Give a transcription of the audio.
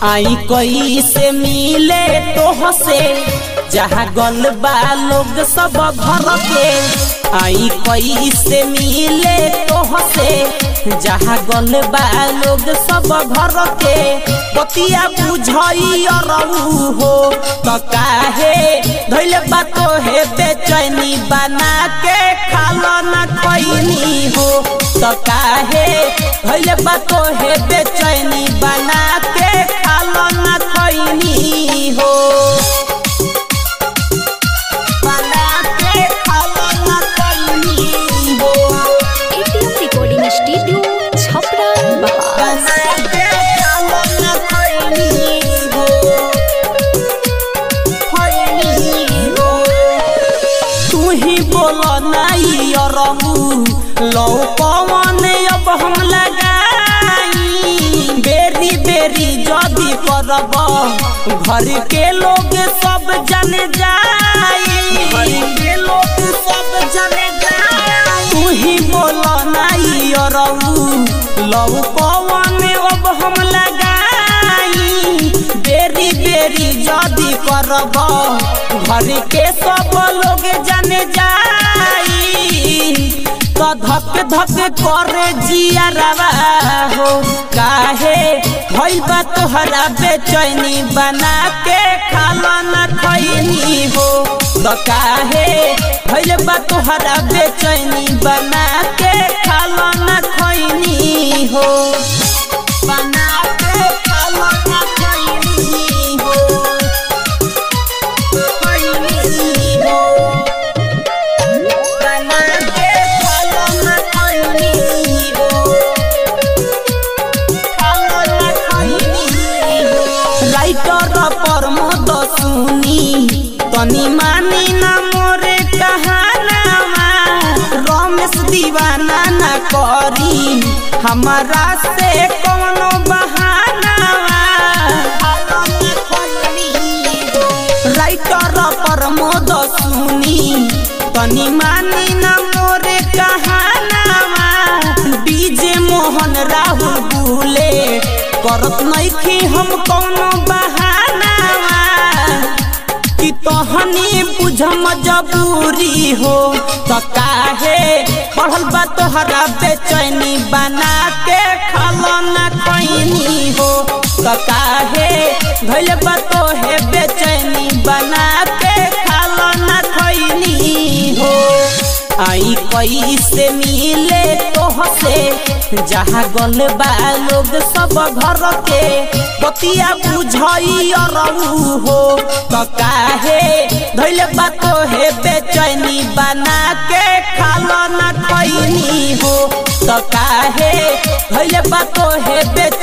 आई कोई से मिले तोह से जहाँ गल बा लोग सब घर के। आई कोई से मिले तोह से जहाँ गल बा लोग सब घर के। पतिया बुझई रहू हो तो काहे धैले बा तोहे बेचैनी बना के खालो न खैनी हो तो काहे धैले बा तोहे बेचैनी बना के खालो न खैनी हो। लो पवन अब हम लगाई बेरी बेरी जदी करब घर के लोग सब जन जाई। घर के लोग सब जन जाई तू ही बोल नाई रहू। लो पवन अब हम लगाई बेरी बेरी जदी करब घर के सब लोग जन जाई। तो धक धक करे जियरवा हो काहे भइल बा तोहरा बेचैनी बना के खालो न खैनी हो तो काहे भइल बा तोहरा बेचैनी बना के खालो न खैनी हो। बना के खालो न खैनी हो पर मत सुनी तनी मानी ना मोरे कहानावा। रमेश दीवाना ना करी हमारा से कोनो बहानावा। राइटर पर मत सुनी तनी मानी ना मोरे कहानावा। डीजे मोहन राहुल बुले करत नइखी हम कोनो बहानावा कि तोहनी बुझ मजबूरी हो तो काहे पढ़ल बा तोहरा बेचैनी बना के खालो न खैनी हो तो काहे भइल बा तोहे बेचैनी बना के खालो न खैनी हो। आई कोई से मिले तोह से जहाँ गल बा लोग सब घर के। पतिया बुझई रहू हो तो काहे धैले बा तोहे बेचैनी बना के खालो न खैनी हो तो काहे धैले बा तोहे